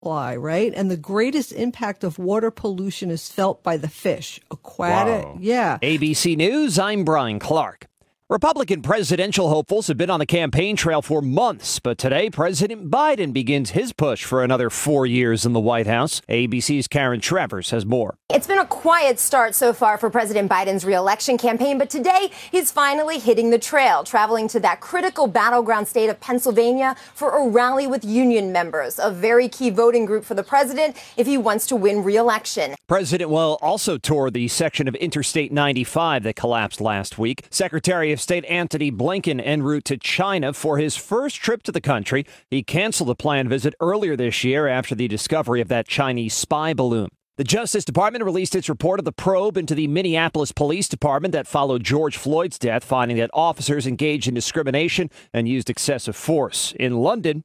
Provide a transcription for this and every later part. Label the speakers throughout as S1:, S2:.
S1: supply, right? And the greatest impact of water pollution is felt by the fish. Aquatic,
S2: Wow.
S1: yeah.
S2: ABC News, I'm Brian Clark. Republican presidential hopefuls have been on the campaign trail for months, but today President Biden begins his push for another 4 years in the White House. ABC's Karen Travers has more.
S3: It's been a quiet start so far for President Biden's re-election campaign, but today he's finally hitting the trail, traveling to that critical battleground state of Pennsylvania for a rally with union members, a very key voting group for the president if he wants to win re-election.
S2: President will also tour the section of Interstate 95 that collapsed last week. Secretary of State Antony Blinken en route to China for his first trip to the country. He canceled a planned visit earlier this year after the discovery of that Chinese spy balloon. The Justice Department released its report of the probe into the Minneapolis Police Department that followed George Floyd's death, finding that officers engaged in discrimination and used excessive force. In London,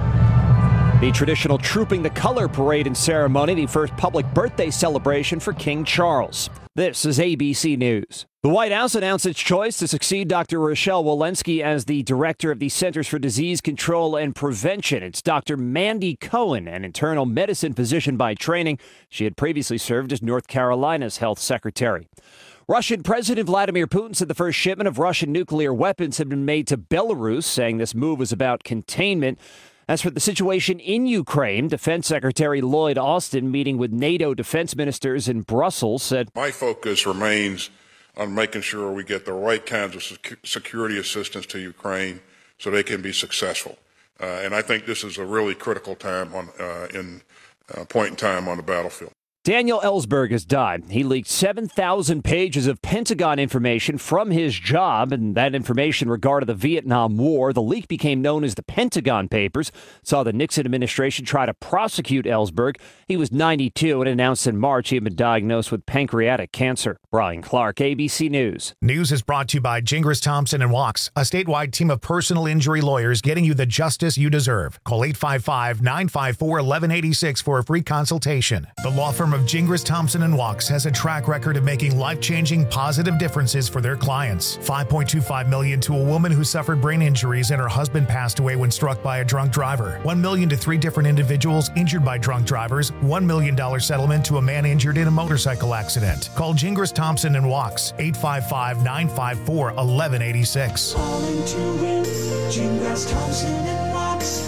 S2: the traditional Trooping the Color parade and ceremony, the first public birthday celebration for King Charles. This is ABC News. The White House announced its choice to succeed Dr. Rochelle Walensky as the director of the Centers for Disease Control and Prevention. It's Dr. Mandy Cohen, an internal medicine physician by training. She had previously served as North Carolina's health secretary. Russian President Vladimir Putin said the first shipment of Russian nuclear weapons had been made to Belarus, saying this move was about containment. As for the situation in Ukraine, Defense Secretary Lloyd Austin, meeting with NATO defense ministers in Brussels, said,
S4: "My focus remains on making sure we get the right kinds of security assistance to Ukraine so they can be successful. And I think this is a really critical time point in time on the battlefield."
S2: Daniel Ellsberg has died. He leaked 7,000 pages of Pentagon information from his job, and that information regarded the Vietnam War. The leak became known as the Pentagon Papers, saw the Nixon administration try to prosecute Ellsberg. He was 92 and announced in March he had been diagnosed with pancreatic cancer. Brian Clark, ABC News.
S5: News is brought to you by Gingras Thompson and Walks, a statewide team of personal injury lawyers getting you the justice you deserve. Call 855-954-1186 for a free consultation. The law firm of Gingras Thompson and Walks has a track record of making life-changing positive differences for their clients. $5.25 million to a woman who suffered brain injuries and her husband passed away when struck by a drunk driver. $1 million to 3 different individuals injured by drunk drivers. $1 million settlement to a man injured in a motorcycle accident. Call Gingras Thompson and Walks, 855-954-1186.
S6: Calling to win, Gingras Thompson and Walks,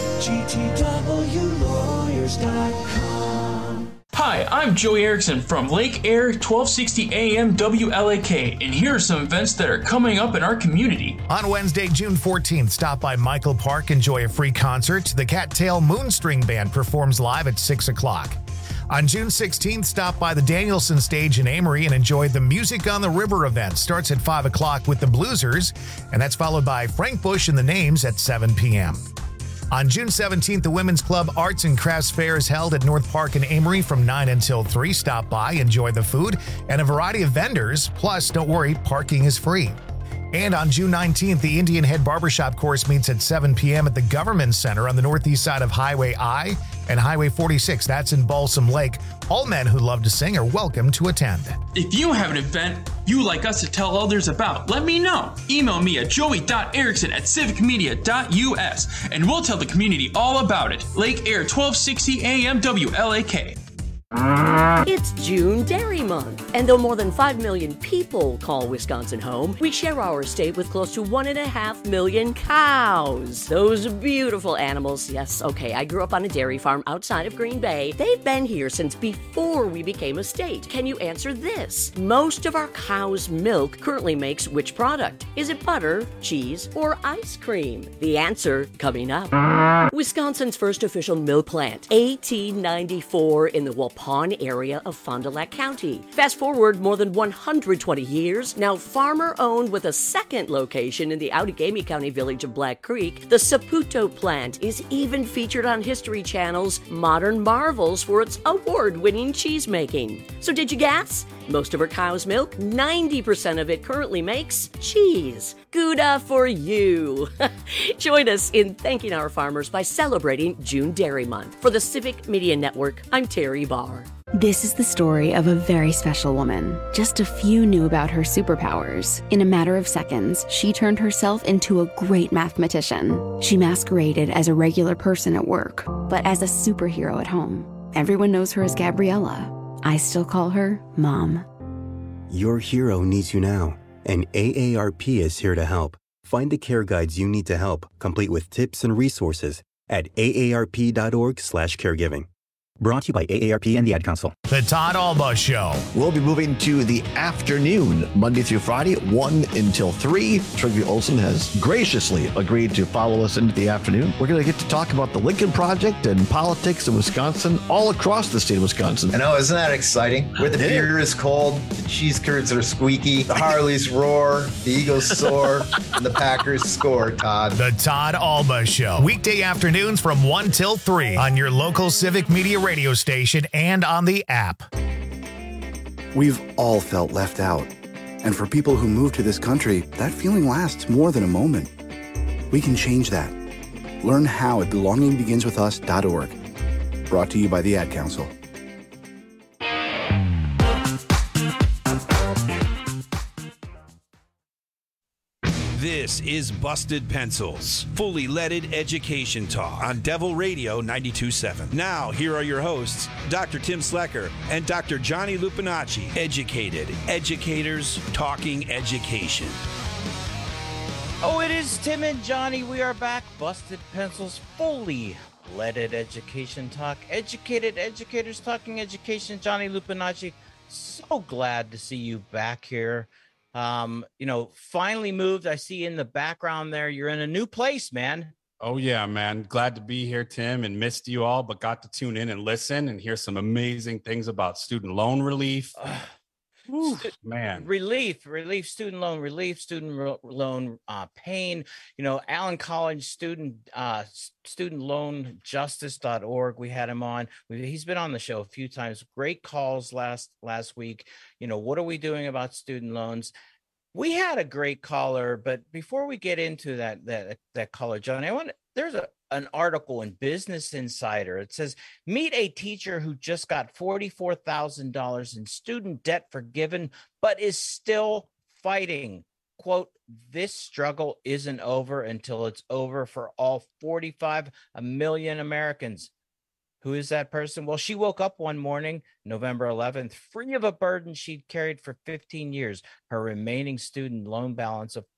S6: GTWlawyers.com.
S7: Hi, I'm Joey Erickson from Lake Air 1260 AM WLAK, and here are some events that are coming up in our community.
S5: On Wednesday, June 14th, stop by Michael Park, enjoy a free concert. The Cattail Moonstring Band performs live at 6 o'clock. On June 16th, stop by the Danielson Stage in Amory and enjoy the Music on the River event. Starts at 5 o'clock with the Bluesers, and that's followed by Frank Bush and the Names at 7 p.m. On June 17th, the Women's Club Arts and Crafts Fair is held at North Park in Amory from 9 until 3. Stop by, enjoy the food, and a variety of vendors. Plus, don't worry, parking is free. And on June 19th, the Indian Head Barbershop course meets at 7 p.m. at the Government Center on the northeast side of Highway I and Highway 46. That's in Balsam Lake. All men who love to sing are welcome to attend.
S7: If you have an event you'd like us to tell others about, let me know. Email me at joey.erickson@civicmedia.us, and we'll tell the community all about it. Lake Air 1260 AM WLAK.
S8: It's June Dairy Month, and though more than 5 million people call Wisconsin home, we share our state with close to 1.5 million cows. Those beautiful animals. Yes, okay, I grew up on a dairy farm outside of Green Bay. They've been here since before we became a state. Can you answer this? Most of our cow's milk currently makes which product? Is it butter, cheese, or ice cream? The answer coming up. Wisconsin's first official milk plant, AT94 in the Waupun area of Fond du Lac County. Fast forward more than 120 years, now farmer-owned with a second location in the Outagamie County village of Black Creek, the Saputo plant is even featured on History Channel's Modern Marvels for its award-winning cheese making. So did you guess? Most of our cow's milk, 90% of it currently makes cheese. Gouda for you. Join us in thanking our farmers by celebrating June Dairy Month. For the Civic Media Network, I'm Terry Barr.
S9: This is the story of a very special woman. Just a few knew about her superpowers. In a matter of seconds, she turned herself into a great mathematician. She masqueraded as a regular person at work, but as a superhero at home. Everyone knows her as Gabriella. I still call her Mom.
S10: Your hero needs you now, and AARP is here to help. Find the care guides you need to help, complete with tips and resources at aarp.org/caregiving. Brought to you by AARP and the Ad Council.
S5: The Todd Alba Show.
S11: We'll be moving to the afternoon, Monday through Friday, 1 until 3. Trygve Olsen has graciously agreed to follow us into the afternoon. We're going to get to talk about the Lincoln Project and politics in Wisconsin, all across the state of Wisconsin.
S12: I know, isn't that exciting? Where the beer is cold, the cheese curds are squeaky, the Harleys roar, the Eagles soar, and the Packers score, Todd.
S5: The Todd Alba Show. Weekday afternoons from 1 till 3 on your local Civic Media radio station and on the app.
S13: We've all felt left out. And for people who move to this country, that feeling lasts more than a moment. We can change that. Learn how at belongingbeginswithus.org. Brought to you by the Ad Council.
S14: This is Busted Pencils, fully leaded education talk on Devil Radio 92.7. Now, here are your hosts, Dr. Tim Slecker and Dr. Johnny Lupinacci. Educated educators talking education.
S15: Oh, it is Tim and Johnny. We are back. Busted Pencils, fully leaded education talk. Educated educators talking education. Johnny Lupinacci, so glad to see you back here. Finally moved. I see in the background there, you're in a new place, man.
S16: Oh yeah, man. Glad to be here, Tim, and missed you all, but got to tune in and listen and hear some amazing things about student loan relief. Man, student loan relief, loan pain. Allen College student loan justice.org. We had him on. He's been on the show a few times. Great calls last week. What are we doing about student loans? We had a great caller, but before we get into that caller, John, there's an article in Business Insider. It says, meet a teacher who just got $44,000 in student debt forgiven, but is still fighting. Quote, this struggle isn't over until it's over for all 45 million Americans. Who is that person? Well, she woke up one morning, November 11th, free of a burden she'd carried for 15 years. Her remaining student loan balance of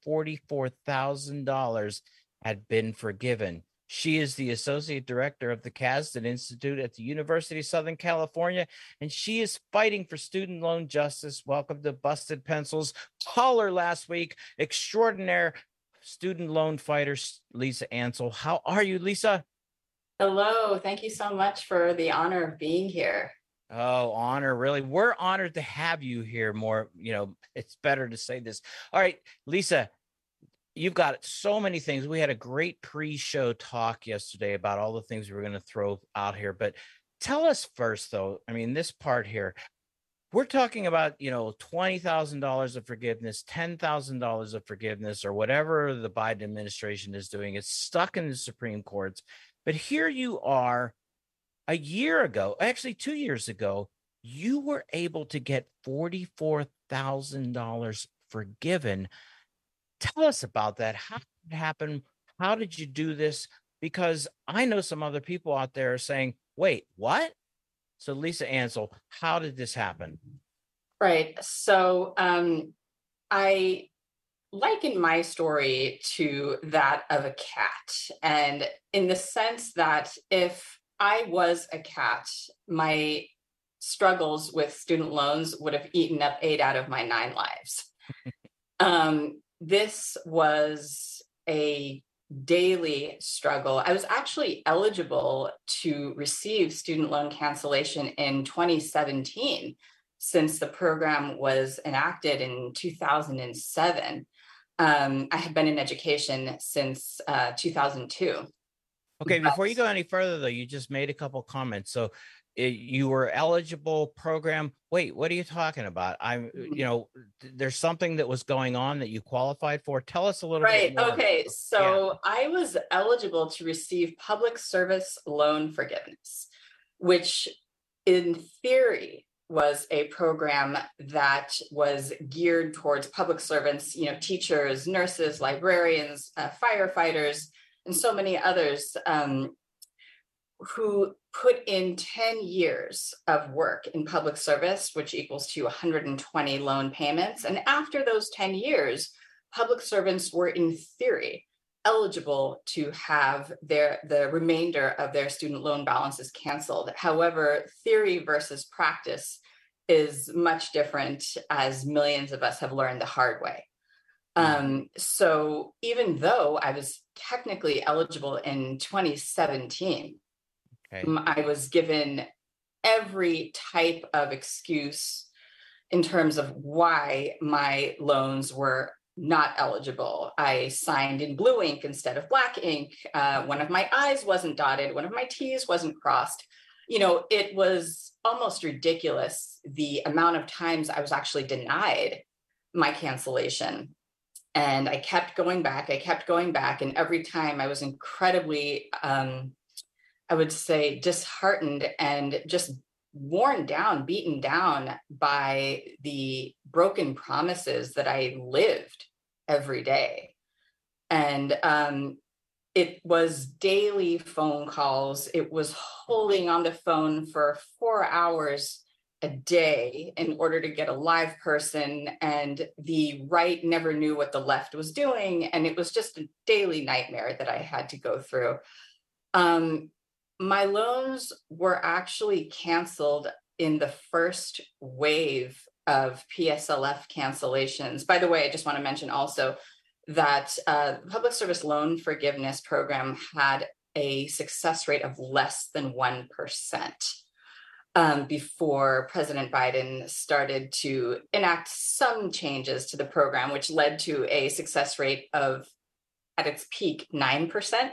S16: $44,000 had been forgiven. She is the associate director of the Kasdan Institute at the University of Southern California, and she is fighting for student loan justice. Welcome to Busted Pencils. Caller last week, extraordinaire student loan fighter, Lisa Ansel. How are you, Lisa?
S17: Hello. Thank you so much for the honor of being here.
S15: Oh, honor, really. We're honored to have you here more. It's better to say this. All right, Lisa, you've got so many things. We had a great pre-show talk yesterday about all the things we were going to throw out here. But tell us first, though, this part here, we're talking about, $20,000 of forgiveness, $10,000 of forgiveness, or whatever the Biden administration is doing. It's stuck in the Supreme Courts. But here you are, a year ago, actually 2 years ago, you were able to get $44,000 forgiven. Tell us about that. How did it happen? How did you do this? Because I know some other people out there are saying, wait, what? So Lisa Ansel, how did this happen?
S17: Right. So I liken my story to that of a cat. And in the sense that if I was a cat, my struggles with student loans would have eaten up 8 out of my 9 lives. This was a daily struggle. I was actually eligible to receive student loan cancellation in 2017, since the program was enacted in 2007. I have been in education since 2002.
S15: Okay, before you go any further, though, you just made a couple comments. So you were eligible program. Wait, what are you talking about? There's something that was going on that you qualified for. Tell us a little bit more.
S17: Okay. So I was eligible to receive public service loan forgiveness, which in theory, was a program that was geared towards public servants, teachers, nurses, librarians, firefighters, and so many others who put in 10 years of work in public service, which equals to 120 loan payments. And after those 10 years, public servants were, in theory, eligible to have the remainder of their student loan balances canceled. However, theory versus practice is much different, as millions of us have learned the hard way. So even though I was technically eligible in 2017, I was given every type of excuse in terms of why my loans were not eligible. I signed in blue ink instead of black ink. One of my I's wasn't dotted. One of my T's wasn't crossed. It was almost ridiculous the amount of times I was actually denied my cancellation. And I kept going back. And every time I was incredibly, I would say, disheartened and just worn down, beaten down by the broken promises that I lived every day. And it was daily phone calls. It was holding on the phone for 4 hours a day in order to get a live person. And the right never knew what the left was doing. And it was just a daily nightmare that I had to go through. My loans were actually canceled in the first wave of PSLF cancellations. By the way, I just want to mention also that the Public Service Loan Forgiveness Program had a success rate of less than 1% before President Biden started to enact some changes to the program, which led to a success rate of, at its peak, 9%.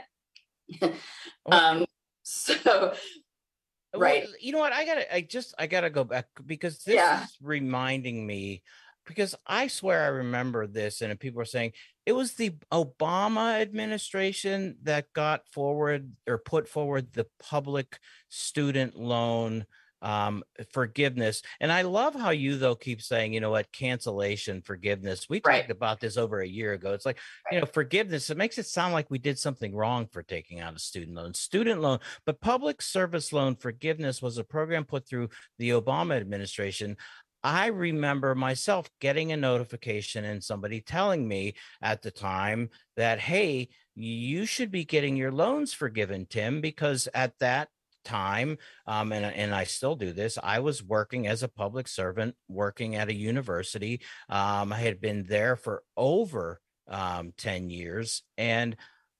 S17: So, right.
S15: Well, you know what? I gotta go back, because this is reminding me, because I swear I remember this, and people are saying it was the Obama administration that got forward or put forward the public student loan forgiveness. And I love how you, though, keep saying, cancellation, forgiveness. We talked about this over a year ago. It's like, forgiveness, it makes it sound like we did something wrong for taking out a student loan, but public service loan forgiveness was a program put through the Obama administration. I remember myself getting a notification and somebody telling me at the time that, hey, you should be getting your loans forgiven, Tim, because at that time, and I still do this, I was working as a public servant, working at a university. I had been there for over 10 years. And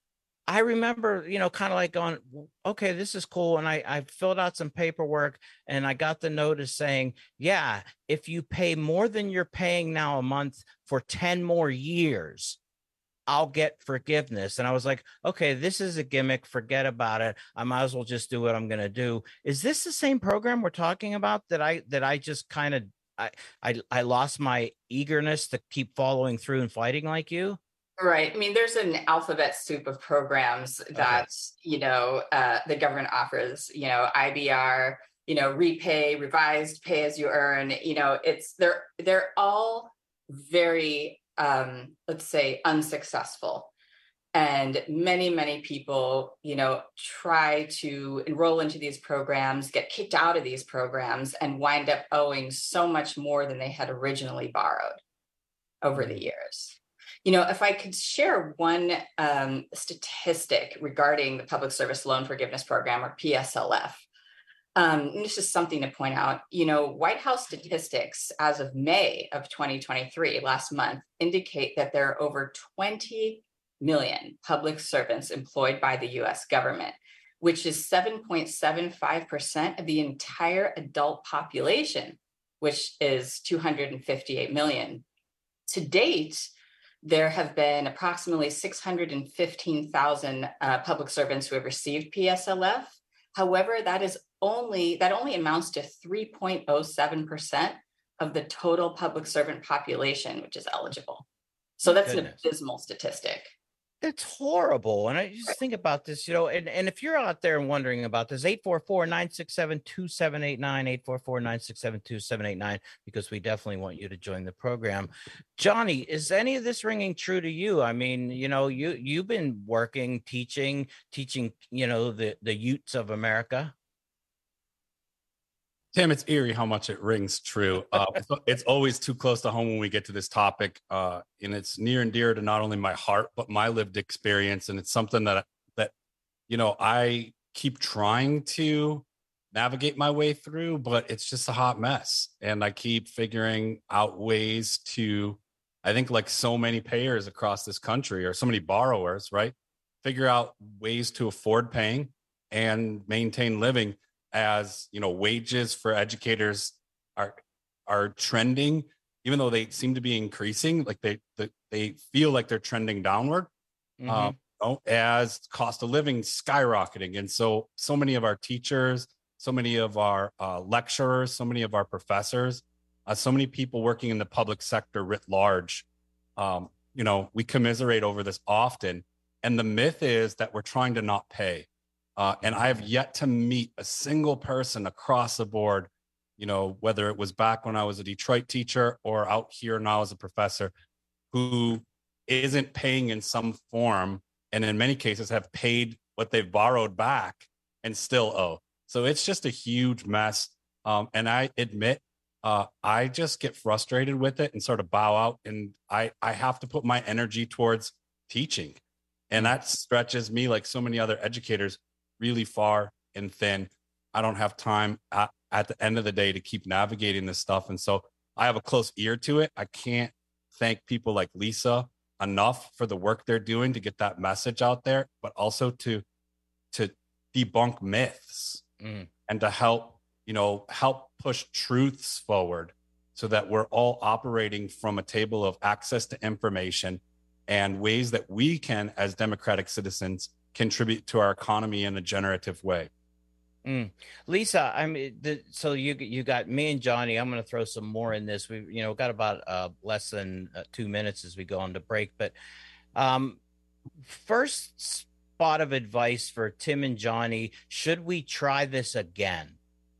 S15: I remember, kind of like going, okay, this is cool. And I filled out some paperwork, and I got the notice saying, yeah, if you pay more than you're paying now a month for 10 more years, I'll get forgiveness. And I was like, okay, this is a gimmick. Forget about it. I might as well just do what I'm going to do. Is this the same program we're talking about that I just kind of, I lost my eagerness to keep following through and fighting like you?
S17: Right. I mean, there's an alphabet soup of programs that, the government offers, IBR, repay, revised, pay as you earn, they're all very, let's say, unsuccessful. And many people, try to enroll into these programs, get kicked out of these programs, and wind up owing so much more than they had originally borrowed over the years. If I could share one statistic regarding the Public Service Loan Forgiveness Program, or PSLF, this is something to point out. White House statistics as of May of 2023, last month, indicate that there are over 20 million public servants employed by the U.S. government, which is 7.75% of the entire adult population, which is 258 million. To date, there have been approximately 615,000 public servants who have received PSLF. However, that only amounts to 3.07% of the total public servant population, which is eligible. So that's an abysmal statistic.
S15: It's horrible. And I just think about this, and if you're out there and wondering about this, 844-967-2789, 844-967-2789, because we definitely want you to join the program. Johnny, is any of this ringing true to you? I mean, you've been working, teaching, the youths of America.
S16: Tim, it's eerie how much it rings true. It's always too close to home when we get to this topic, and it's near and dear to not only my heart but my lived experience. And it's something that I keep trying to navigate my way through, but it's just a hot mess. And I keep figuring out ways to, I think, like so many payers across this country, or so many borrowers, right, figure out ways to afford paying and maintain living. As wages for educators are trending, even though they seem to be increasing, like they feel like they're trending downward. As cost of living skyrocketing, and so many of our teachers, so many of our lecturers, so many of our professors, so many people working in the public sector writ large, we commiserate over this often, and the myth is that we're trying to not pay. And I have yet to meet a single person across the board, whether it was back when I was a Detroit teacher or out here now as a professor, who isn't paying in some form, and in many cases have paid what they've borrowed back and still owe. So it's just a huge mess. And I admit, I just get frustrated with it and sort of bow out. And I have to put my energy towards teaching. And that stretches me, like so many other educators, really far and thin. I don't have time at the end of the day to keep navigating this stuff. And so I have a close ear to it. I can't thank people like Lisa enough for the work they're doing to get that message out there, but also to debunk myths and to help push truths forward so that we're all operating from a table of access to information and ways that we can, as democratic citizens, contribute to our economy in a generative way.
S15: Lisa, I mean, so you got me and Johnny. I'm going to throw some more in this. We got about less than 2 minutes as we go on to break. But first spot of advice for Tim and Johnny: should we try this again?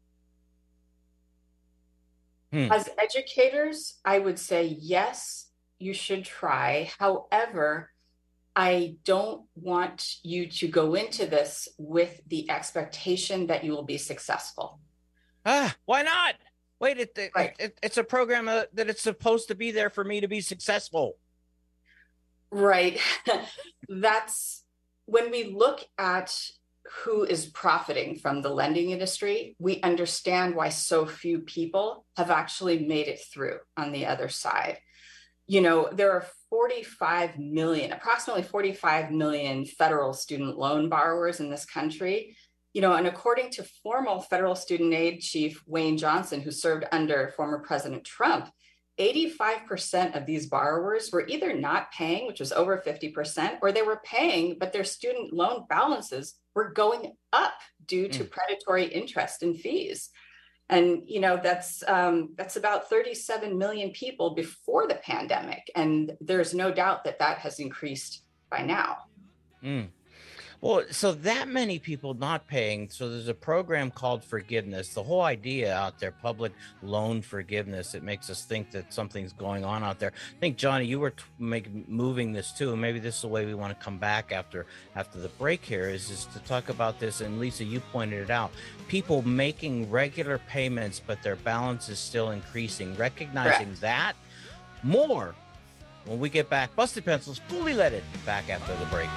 S17: As educators, I would say yes, you should try. However, I don't want you to go into this with the expectation that you will be successful.
S15: Why not? Wait, it's a program that it's supposed to be there for me to be successful.
S17: Right. That's when we look at who is profiting from the lending industry, we understand why so few people have actually made it through on the other side. There are approximately 45 million federal student loan borrowers in this country. And according to former federal student aid chief Wayne Johnson, who served under former President Trump, 85% of these borrowers were either not paying, which was over 50%, or they were paying, but their student loan balances were going up due to predatory interest and fees. And, that's about 37 million people before the pandemic. And there's no doubt that has increased by now.
S15: Well, so that many people not paying. So there's a program called Forgiveness. The whole idea out there, public loan forgiveness, it makes us think that something's going on out there. I think, Johnny, you were moving this too. And maybe this is the way we want to come back after the break here is to talk about this. And Lisa, you pointed it out. People making regular payments, but their balance is still increasing. Recognizing that more when we get back. Busted Pencils, fully leaded, back after the break.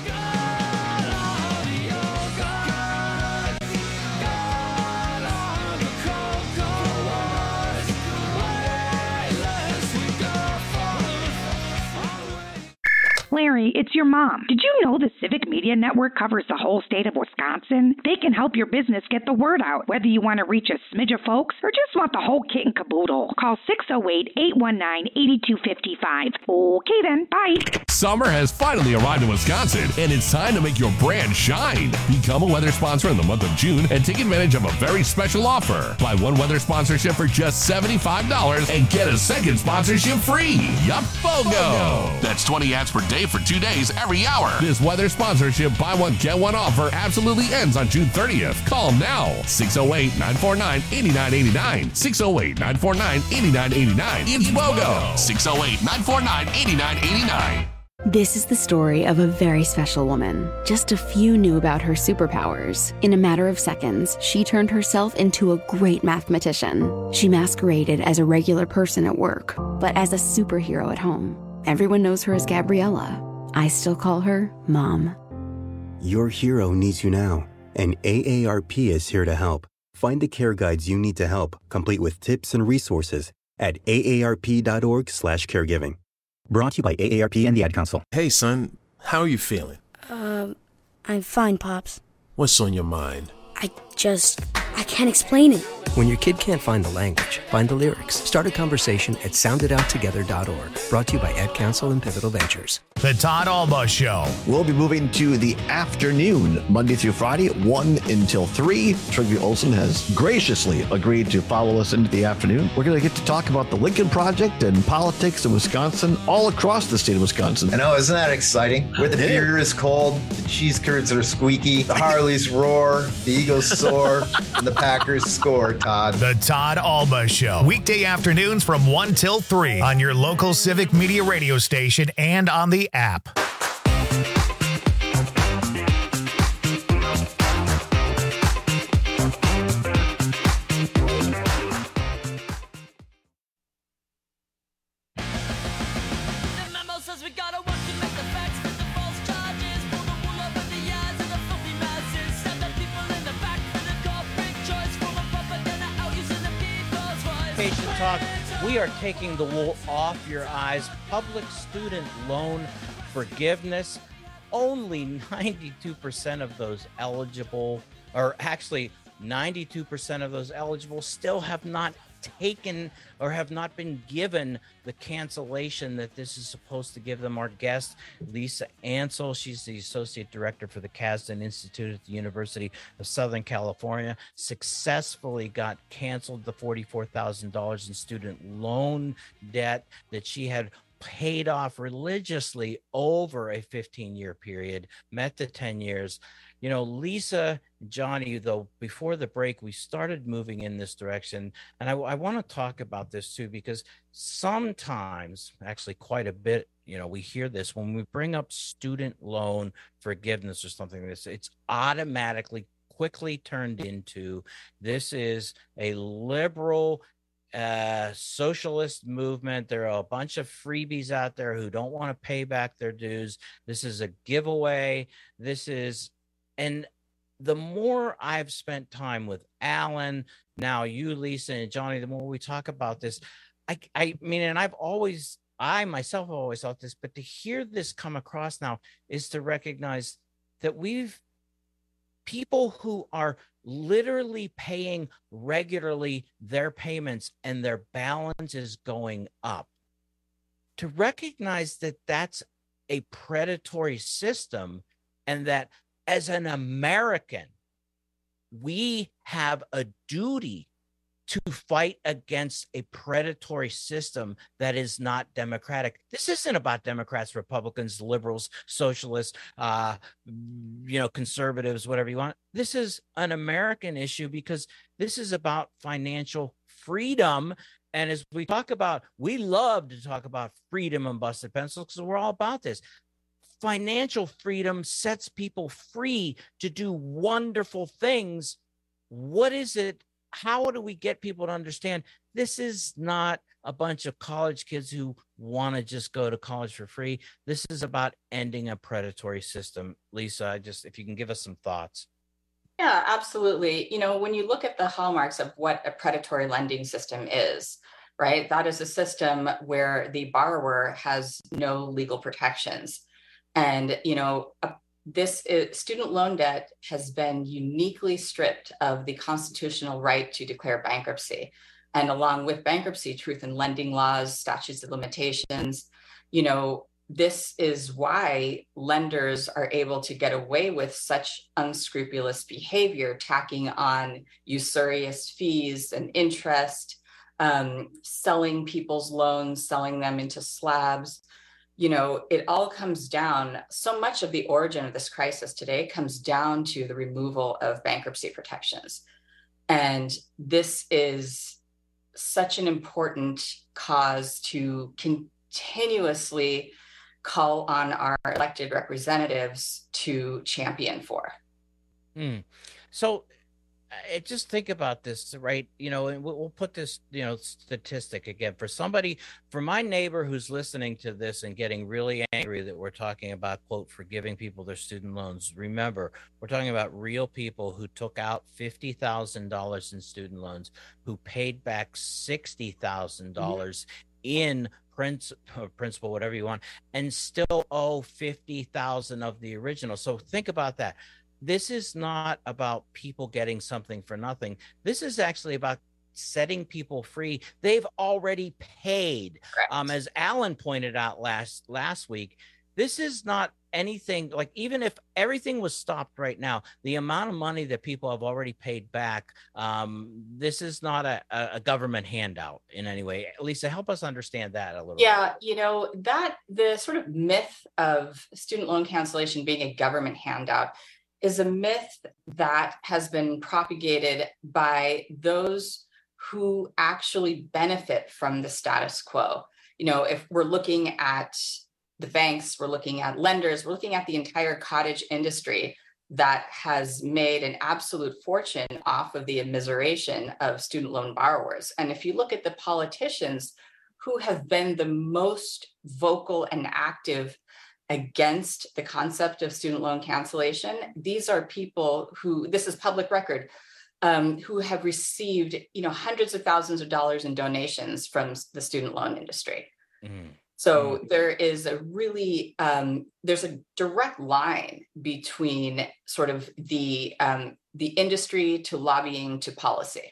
S18: Larry, it's your mom. Did you know the Civic Media Network covers the whole state of Wisconsin? They can help your business get the word out, whether you want to reach a smidge of folks or just want the whole kit and caboodle. Call 608-819-8255. Okay then, bye.
S19: Summer has finally arrived in Wisconsin, and it's time to make your brand shine. Become a weather sponsor in the month of June and take advantage of a very special offer. Buy one weather sponsorship for just $75 and get a second sponsorship free. Yup, BOGO! That's 20 ads per day for 2 days every hour. This weather sponsorship buy one, get one offer absolutely ends on June 30th. Call now. 608-949-8989. 608-949-8989. It's BOGO. 608-949-8989.
S9: This is the story of a very special woman. Just a few knew about her superpowers. In a matter of seconds, she turned herself into a great mathematician. She masqueraded as a regular person at work, but as a superhero at home. Everyone knows her as Gabriella. I still call her Mom.
S10: Your hero needs you now, and AARP is here to help. Find the care guides you need to help, complete with tips and resources at aarp.org/caregiving. Brought to you by AARP and the Ad Council.
S20: Hey, son, how are you feeling?
S21: I'm fine, Pops.
S20: What's on your mind?
S21: I can't explain it.
S22: When your kid can't find the language, find the lyrics. Start a conversation at sounditouttogether.org. Brought to you by Ad Council and Pivotal Ventures.
S5: The Todd Alba Show.
S11: We'll be moving to the afternoon, Monday through Friday, 1 until 3. Trygve Olsen has graciously agreed to follow us into the afternoon. We're going to get to talk about the Lincoln Project and politics in Wisconsin, all across the state of Wisconsin.
S12: I know, isn't that exciting? Where the beer is cold, the cheese curds are squeaky, the Harleys roar, the Eagles soar, and the Packers score, Todd.
S5: The Todd Alba Show. Weekday afternoons from 1 till 3 on your local Civic Media radio station and on the app.
S15: Talk. We are taking the wool off your eyes. Public student loan forgiveness. Only 92% of those eligible, or actually 92% of those eligible, still have not taken or have not been given the cancellation that this is supposed to give them. Our guest, Lisa Ansel, she's the associate director for the Kasdan Institute at the University of Southern California, successfully got canceled the $44,000 in student loan debt that she had paid off religiously over a 15-year period, met the 10 years. You know, Lisa, Johnny, though, before the break, we started moving in this direction. And I want to talk about this, too, because sometimes, actually quite a bit, you know, we hear this when we bring up student loan forgiveness or something like this, it's automatically quickly turned into this is a liberal socialist movement. There are a bunch of freebies out there who don't want to pay back their dues. This is a giveaway. And the more I've spent time with Alan, now you, Lisa, and Johnny, the more we talk about this, I mean, and I myself have always thought this, but to hear this come across now is to recognize that people who are literally paying regularly their payments and their balance is going up. To recognize that that's a predatory system and that as an American, we have a duty to fight against a predatory system that is not democratic. This isn't about Democrats, Republicans, liberals, socialists, conservatives, whatever you want. This is an American issue because this is about financial freedom. And as we talk about, we love to talk about freedom and busted pencils because we're all about this. Financial freedom sets people free to do wonderful things. What is it? How do we get people to understand this is not a bunch of college kids who want to just go to college for free? This is about ending a predatory system. Lisa, if you can give us some thoughts.
S17: Yeah, absolutely. You know, when you look at the hallmarks of what a predatory lending system is, right? That is a system where the borrower has no legal protections. And, you know, student loan debt has been uniquely stripped of the constitutional right to declare bankruptcy. And along with bankruptcy, truth in lending laws, statutes of limitations, you know, this is why lenders are able to get away with such unscrupulous behavior, tacking on usurious fees and interest, selling people's loans, selling them into slabs. it all comes down, so much of the origin of this crisis today comes down to the removal of bankruptcy protections. And this is such an important cause to continuously call on our elected representatives to champion for.
S15: So just think about this, right? And we'll put this, statistic again for my neighbor who's listening to this and getting really angry that we're talking about, quote, forgiving people their student loans. Remember, we're talking about real people who took out $50,000 in student loans, who paid back $60,000 in principal, whatever you want, and still owe $50,000 of the original. So think about that. This is not about people getting something for nothing. This is actually about setting people free. They've already paid. As Alan pointed out last week, this is not anything like, even if everything was stopped right now, the amount of money that people have already paid back, this is not a government handout in any way. Lisa, help us understand that a little bit.
S17: Yeah, that the sort of myth of student loan cancellation being a government handout is a myth that has been propagated by those who actually benefit from the status quo. If we're looking at the banks, we're looking at lenders, we're looking at the entire cottage industry that has made an absolute fortune off of the immiseration of student loan borrowers. And if you look at the politicians who have been the most vocal and active against the concept of student loan cancellation, these are people who, this is public record, who have received, hundreds of thousands of dollars in donations from the student loan industry. So there is a really, there's a direct line between sort of the industry to lobbying to policy.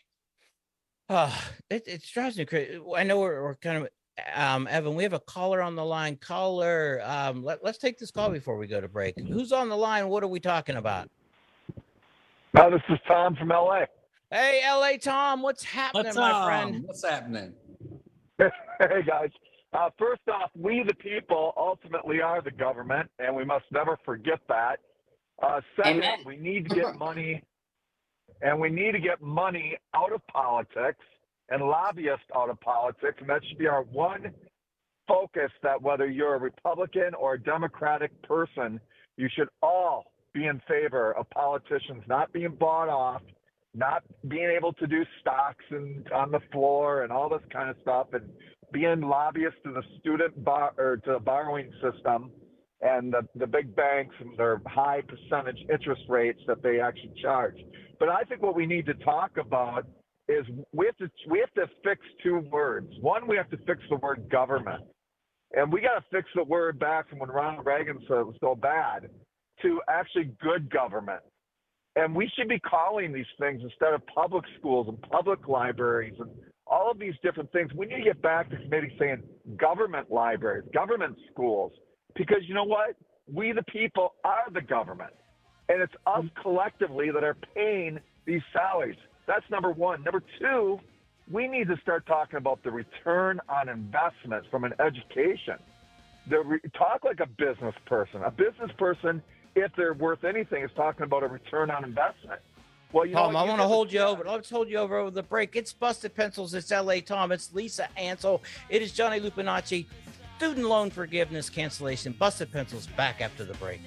S15: It drives me crazy. I know we're kind of, Evan, we have a caller on the line. Caller, let's take this call before we go to break. Who's on the line? What are we talking about?
S1: This is Tom from LA.
S15: Hey, LA Tom, what's happening, my friend?
S16: What's happening?
S1: Hey, guys. First off, we the people ultimately are the government, and we must never forget that. Second,
S17: Amen.
S1: we need to get money, and we need to get money out of politics and lobbyists out of politics, and that should be our one focus, that whether you're a Republican or a Democratic person, you should all be in favor of politicians not being bought off, not being able to do stocks and on the floor and all this kind of stuff, and being lobbyists to the to the borrowing system and the big banks and their high percentage interest rates that they actually charge. But I think what we need to talk about is we have to fix two words. One, we have to fix the word government. And we got to fix the word back from when Ronald Reagan said it was so bad to actually good government. And we should be calling these things, instead of public schools and public libraries and all of these different things, we need to get back to maybe saying government libraries, government schools, because you know what? We the people are the government. And it's us collectively that are paying these salaries. That's number one. Number two, we need to start talking about the return on investment from an education. Talk like a business person. A business person, if they're worth anything, is talking about a return on investment. Well,
S15: Tom, I want to hold you over. Let's hold you over the break. It's Busted Pencils. It's LA Tom. It's Lisa Ansel. It is Johnny Lupinacci. Student loan forgiveness cancellation. Busted Pencils back after the break.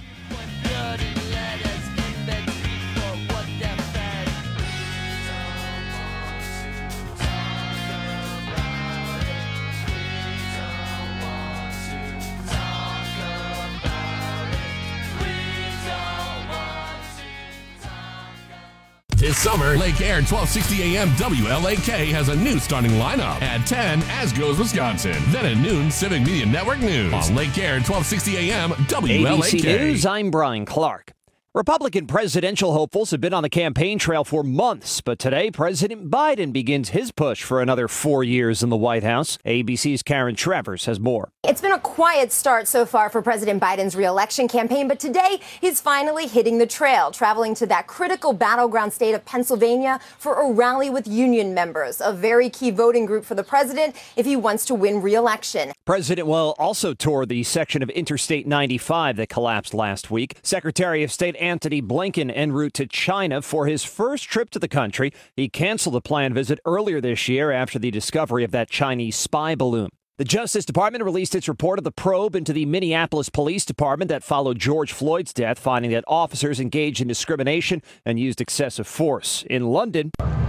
S19: This summer, Lake Air 1260 AM WLAK has a new starting lineup. At 10, as goes Wisconsin. Then at noon, Civic Media Network News. On Lake Air 1260 AM WLAK.
S2: ABC News, I'm Brian Clark. Republican presidential hopefuls have been on the campaign trail for months, but today President Biden begins his push for another 4 years in the White House. ABC's Karen Travers has more.
S3: It's been a quiet start so far for President Biden's re-election campaign, but today he's finally hitting the trail, traveling to that critical battleground state of Pennsylvania for a rally with union members, a very key voting group for the president if he wants to win re-election.
S2: President will also tour the section of Interstate 95 that collapsed last week. Secretary of State Antony Blinken en route to China for his first trip to the country. He canceled the planned visit earlier this year after the discovery of that Chinese spy balloon. The Justice Department released its report of the probe into the Minneapolis Police Department that followed George Floyd's death, finding that officers engaged in discrimination and used excessive force. In London,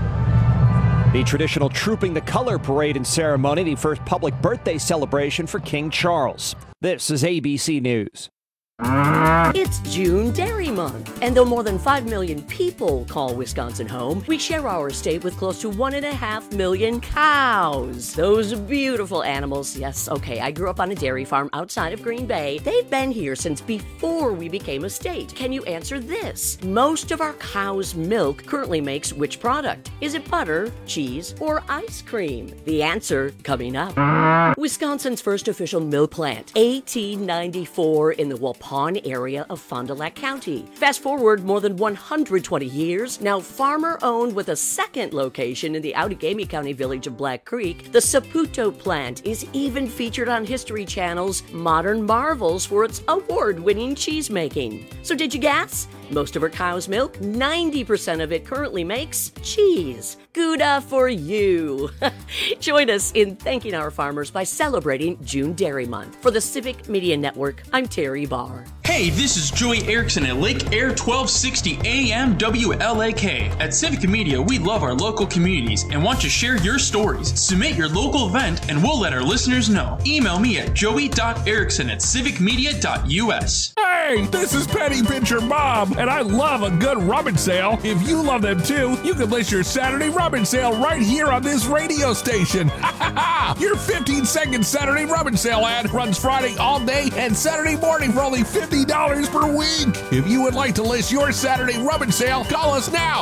S2: the traditional Trooping the Color parade and ceremony, the first public birthday celebration for King Charles. This is ABC News.
S8: It's June Dairy Month, and though more than 5 million people call Wisconsin home, we share our state with close to 1.5 million cows. Those beautiful animals. Yes, okay, I grew up on a dairy farm outside of Green Bay. They've been here since before we became a state. Can you answer this? Most of our cow's milk currently makes which product? Is it butter, cheese, or ice cream? The answer coming up. Wisconsin's first official milk plant, 1894 in the Waupun area of Fond du Lac County. Fast forward more than 120 years, now farmer-owned with a second location in the Outagamie County village of Black Creek, the Saputo plant is even featured on History Channel's Modern Marvels for its award-winning cheese making. So did you guess? Most of our cow's milk, 90% of it currently makes cheese. Gouda for you. Join us in thanking our farmers by celebrating June Dairy Month. For the Civic Media Network, I'm Terry Barr.
S7: Hey, this is Joey Erickson at Lake Air 1260 AM WLAK. At Civic Media, we love our local communities and want to share your stories. Submit your local event and we'll let our listeners know. Email me at joey.erickson@civicmedia.us.
S19: Hey, this is Penny Pincher Bob, and I love a good rummage sale. If you love them too, you can list your Saturday rummage sale right here on this radio station. Your 15-second Saturday rummage sale ad runs Friday all day and Saturday morning for only $50 per week. If you would like to list your Saturday rummage sale, call us now,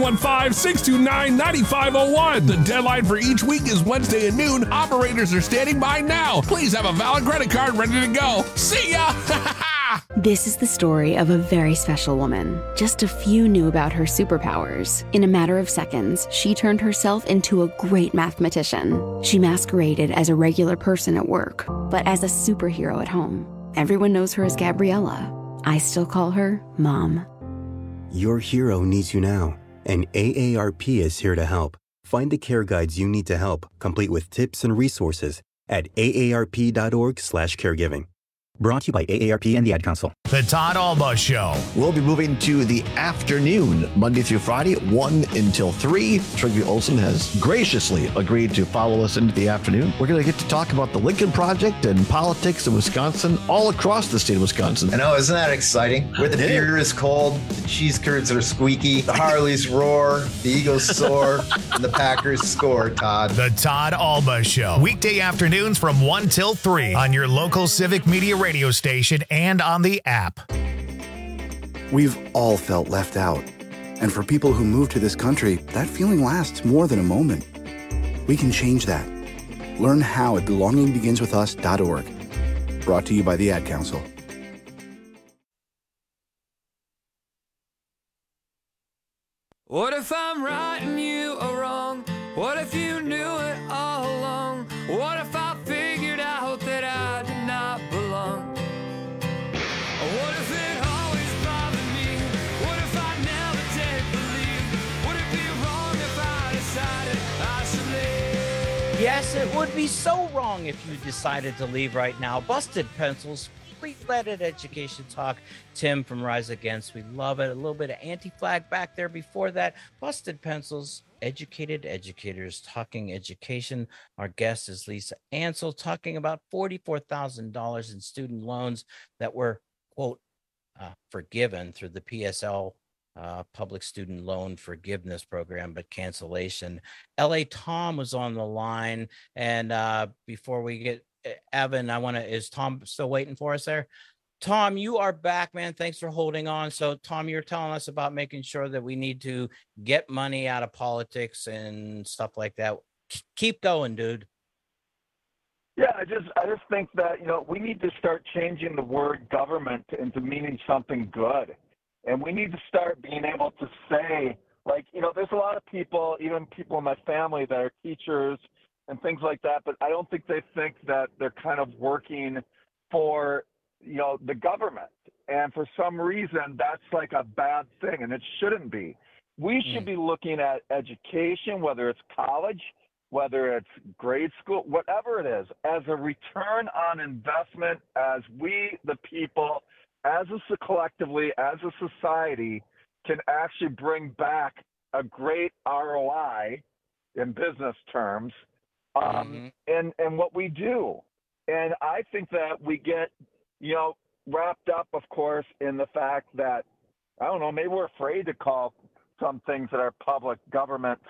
S19: 715-629-9501. The deadline for each week is Wednesday at noon. Operators are standing by now. Please have a valid credit card ready to go. See ya!
S9: This is the story of a very special woman. Just a few knew about her superpowers. In a matter of seconds, she turned herself into a great mathematician. She masqueraded as a regular person at work, but as a superhero at home. Everyone knows her as Gabriella. I still call her Mom.
S10: Your hero needs you now, and AARP is here to help. Find the care guides you need to help, complete with tips and resources at aarp.org/caregiving. Brought to you by AARP and the Ad Council.
S5: The Todd Alba Show.
S11: We'll be moving to the afternoon, Monday through Friday, 1 until 3. Trygve Olsen has graciously agreed to follow us into the afternoon. We're going to get to talk about the Lincoln Project and politics in Wisconsin, all across the state of Wisconsin.
S12: I know, isn't that exciting? Where the beer is cold, the cheese curds are squeaky, the Harleys roar, the Eagles soar, and the Packers score, Todd.
S5: The Todd Alba Show. Weekday afternoons from 1 till 3 on your local Civic Media radio station and on the app.
S13: We've all felt left out. And for people who move to this country, that feeling lasts more than a moment. We can change that. Learn how at belongingbeginswithus.org. Brought to you by the Ad Council.
S6: What if I'm right and you are wrong? What if you knew it all along? What if I figured out that I did not belong? What if it always bothered me? What if I never did believe? Would it be wrong if I decided I should leave?
S15: Yes, it would be so wrong if you decided to leave right now. Busted Pencils, free-leaded education talk. Tim from Rise Against, we love it. A little bit of Anti-Flag back there before that. Busted Pencils, educated educators talking education. Our guest is Lisa Ansel talking about $44,000 in student loans that were, quote, forgiven through the PSL Public Student Loan Forgiveness Program, but cancellation. L.A. Tom was on the line. And before we get Evan, is Tom still waiting for us there? Tom, you are back, man. Thanks for holding on. So, Tom, you're telling us about making sure that we need to get money out of politics and stuff like that. Keep going, dude.
S1: Yeah, I just think that, we need to start changing the word government into meaning something good. And we need to start being able to say, there's a lot of people, even people in my family that are teachers and things like that, but I don't think they think that they're kind of working for the government. And for some reason, that's like a bad thing, and it shouldn't be. We should be looking at education, whether it's college, whether it's grade school, whatever it is, as a return on investment, as we, the people, collectively, as a society, can actually bring back a great ROI in business terms, and what we do. And I think that we get wrapped up, of course, in the fact that, I don't know, maybe we're afraid to call some things that are public government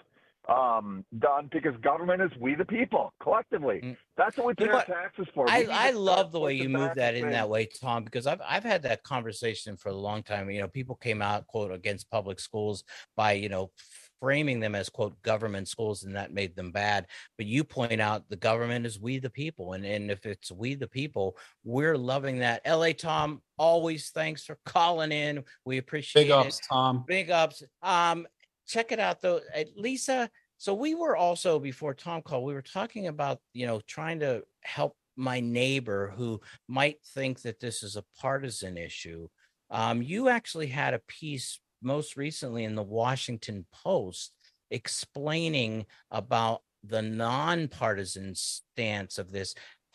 S1: done, because government is we the people, collectively. That's what we pay our taxes for.
S15: I love the way you move that in that way, Tom, because I've had that conversation for a long time. People came out, quote, against public schools by, framing them as, quote, government schools, and that made them bad. But you point out the government is we the people. And if it's we the people, we're loving that. LA Tom, always thanks for calling in. We appreciate it.
S16: Big ups, Tom.
S15: Big ups. Check it out, though. Lisa, so we were also, before Tom called, we were talking about, trying to help my neighbor who might think that this is a partisan issue. You actually had a piece most recently in the Washington Post explaining about the nonpartisan stance of this.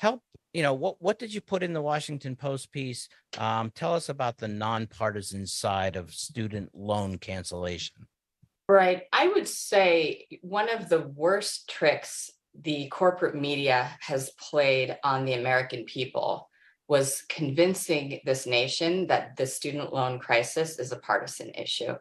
S15: What did you put in the Washington Post piece? Tell us about the nonpartisan side of student loan cancellation.
S17: Right. I would say one of the worst tricks the corporate media has played on the American people was convincing this nation that the student loan crisis is a partisan issue,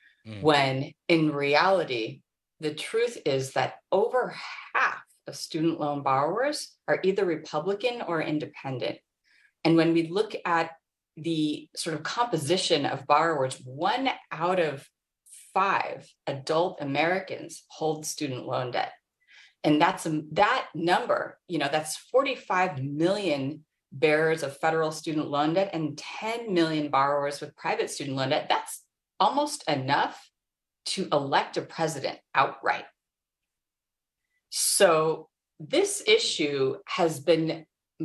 S17: when in reality, the truth is that over half of student loan borrowers are either Republican or independent. And when we look at the sort of composition of borrowers, 1 out of 5 adult Americans hold student loan debt. And that number, that's 45 million bearers of federal student loan debt and 10 million borrowers with private student loan debt. That's almost enough to elect a president outright. So this issue has been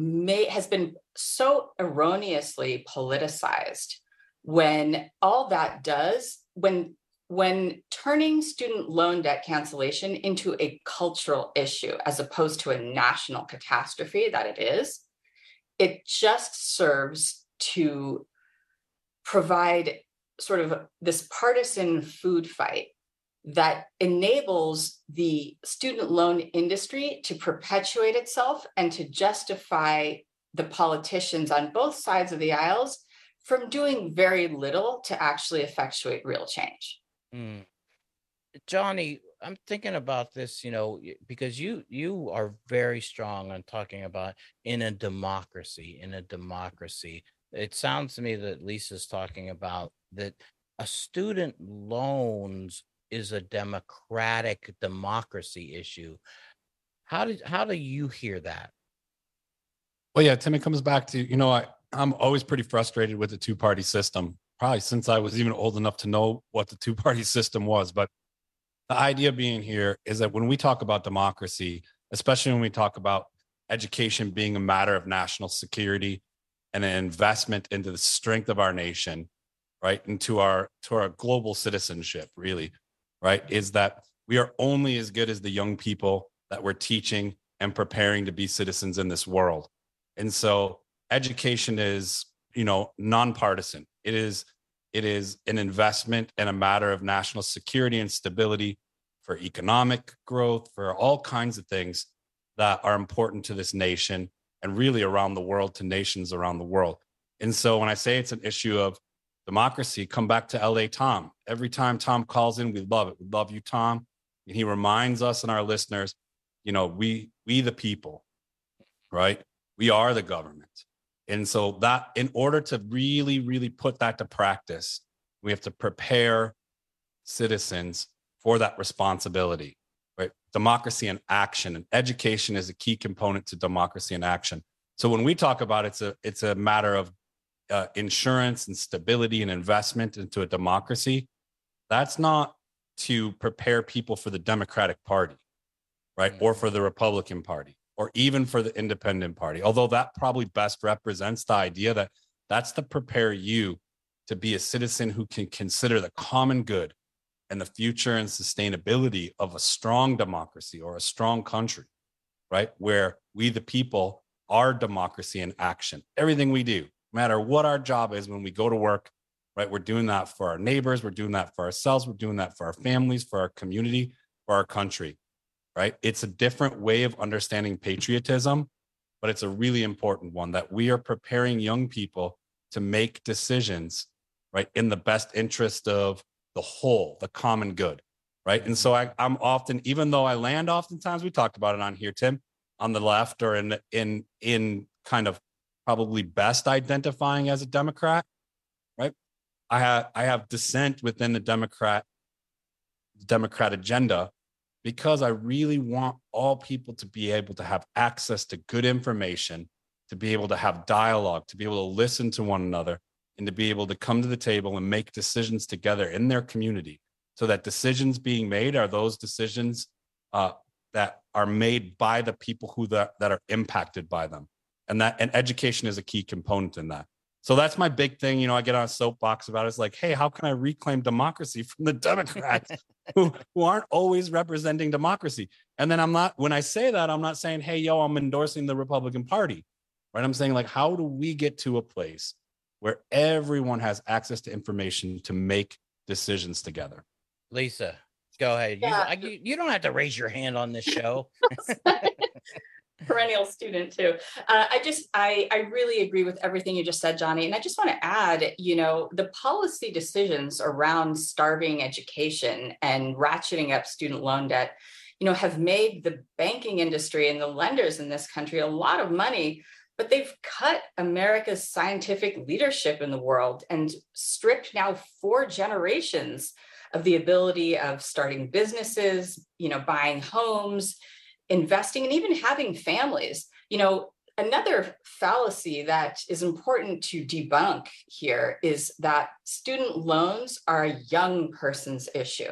S17: so erroneously politicized, when all that does, when turning student loan debt cancellation into a cultural issue as opposed to a national catastrophe that it is, it just serves to provide sort of this partisan food fight that enables the student loan industry to perpetuate itself and to justify the politicians on both sides of the aisles from doing very little to actually effectuate real change.
S15: Johnny, I'm thinking about this, because you are very strong on talking about in a democracy. It sounds to me that Lisa's talking about that a student loans is a democracy issue. How do you hear that?
S16: Well, yeah, Tim, it comes back to, I'm always pretty frustrated with the two-party system, probably since I was even old enough to know what the two-party system was. But the idea being here is that when we talk about democracy, especially when we talk about education being a matter of national security and an investment into the strength of our nation, right, into our global citizenship, really, right, is that we are only as good as the young people that we're teaching and preparing to be citizens in this world. And so education is, nonpartisan. It is an investment and a matter of national security and stability for economic growth, for all kinds of things that are important to this nation and really around the world, to nations around the world. And so when I say it's an issue of democracy, come back to LA Tom. Every time Tom calls in, we love it. We love you, Tom. And he reminds us and our listeners, we the people, right? We are the government. And so that in order to really, really put that to practice, we have to prepare citizens for that responsibility, right? Democracy in action, and education is a key component to democracy in action. So when we talk about it's a matter of insurance and stability and investment into a democracy. That's not to prepare people for the Democratic Party, right? Or for the Republican Party, or even for the Independent Party. Although that probably best represents the idea that that's to prepare you to be a citizen who can consider the common good and the future and sustainability of a strong democracy or a strong country, right? Where we, the people, are democracy in action. Everything we do, no matter what our job is when we go to work, right? We're doing that for our neighbors. We're doing that for ourselves. We're doing that for our families, for our community, for our country, right? It's a different way of understanding patriotism, but it's a really important one that we are preparing young people to make decisions, right? In the best interest of the whole, the common good, right? And so I'm often, even though I land oftentimes, we talked about it on here, Tim, on the left or in kind of probably best identifying as a Democrat, right? I have dissent within the Democrat agenda because I really want all people to be able to have access to good information, to be able to have dialogue, to be able to listen to one another, and to be able to come to the table and make decisions together in their community, so that decisions being made are those decisions that are made by the people that are impacted by them. And education is a key component in that. So that's my big thing. You know, I get on a soapbox about it. It's like, hey, how can I reclaim democracy from the Democrats who aren't always representing democracy? And then when I say that, I'm not saying, hey, I'm endorsing the Republican Party, right? I'm saying, like, how do we get to a place where everyone has access to information to make decisions together?
S15: Lisa, go ahead. Yeah. You don't have to raise your hand on this show.
S17: Perennial student too. I really agree with everything you just said, Johnny. And I just want to add, the policy decisions around starving education and ratcheting up student loan debt, have made the banking industry and the lenders in this country a lot of money, but they've cut America's scientific leadership in the world and stripped now 4 generations of the ability of starting businesses, buying homes, investing, and even having families. Another fallacy that is important to debunk here is that student loans are a young person's issue.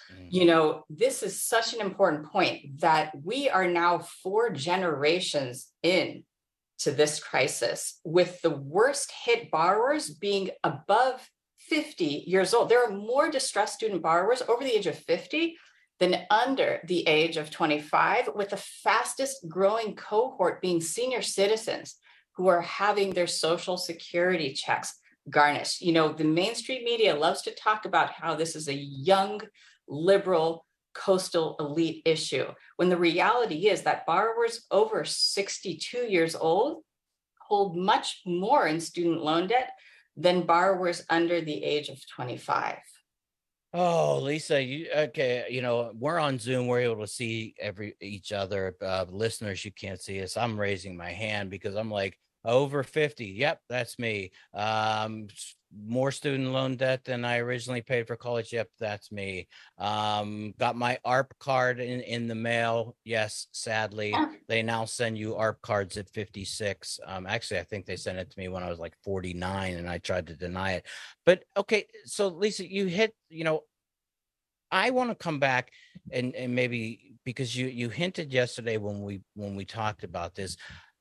S17: This is such an important point that we are now 4 generations in to this crisis, with the worst hit borrowers being above 50 years old. There are more distressed student borrowers over the age of 50 than under the age of 25, with the fastest growing cohort being senior citizens who are having their Social Security checks garnished. The mainstream media loves to talk about how this is a young, liberal, coastal elite issue, when the reality is that borrowers over 62 years old hold much more in student loan debt than borrowers under the age of 25.
S15: Oh, Lisa, we're on Zoom. We're able to see each other. Listeners, you can't see us. I'm raising my hand because I'm like, over 50. Yep, that's me. More student loan debt than I originally paid for college. Yep, that's me. Got my ARP card in the mail. Yes, sadly, they now send you ARP cards at 56. Actually, I think they sent it to me when I was like 49 and I tried to deny it. But okay, so Lisa, you hit, I want to come back and maybe because you hinted yesterday when we talked about this,